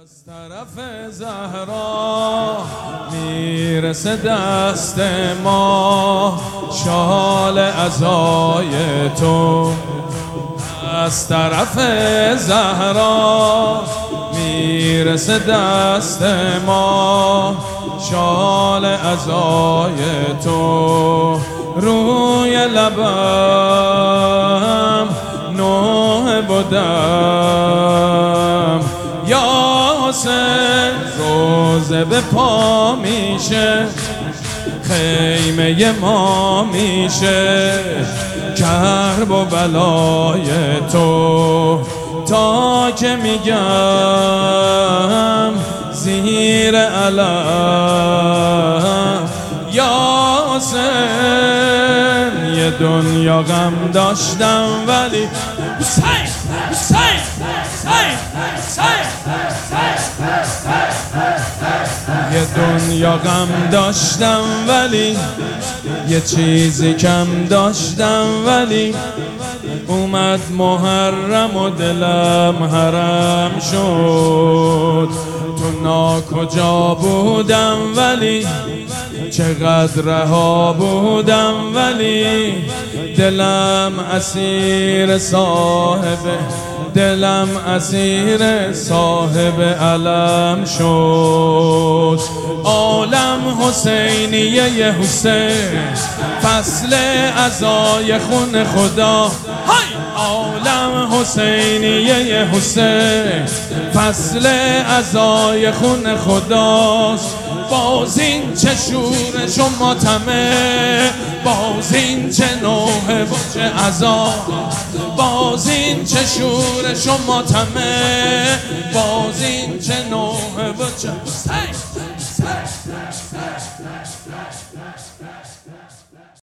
از طرف زهرا میرسه دست ما شال عزای تو. از طرف زهرا میرسه دست ما شال عزای تو. روی لبم نوح بودم یا حسین، روزه به پا میشه خیمه ما میشه کرب و بلای تو. تا که میگم زیر علم یا حسین، یه دنیا غم داشتم ولی حسین حسین حسین حسین، یه دنیا غم داشتم ولی یه چیزی کم داشتم، ولی اومد محرم و دلم حرم شد. تو ناکجا بودم ولی چقدر رها بودم، ولی دلم اسیر صاحب، دلم اسیر صاحب علم شد. عالم حسینیه حسین، فصل عزای خون خدا. عالم حسینیه حسین، فصل عزای خون خداست. باز این چه شورش و ماتمه، باز این چه نوحه و چه عزا، باز این چه شورش و ماتمه، باز این چه نوحه و چه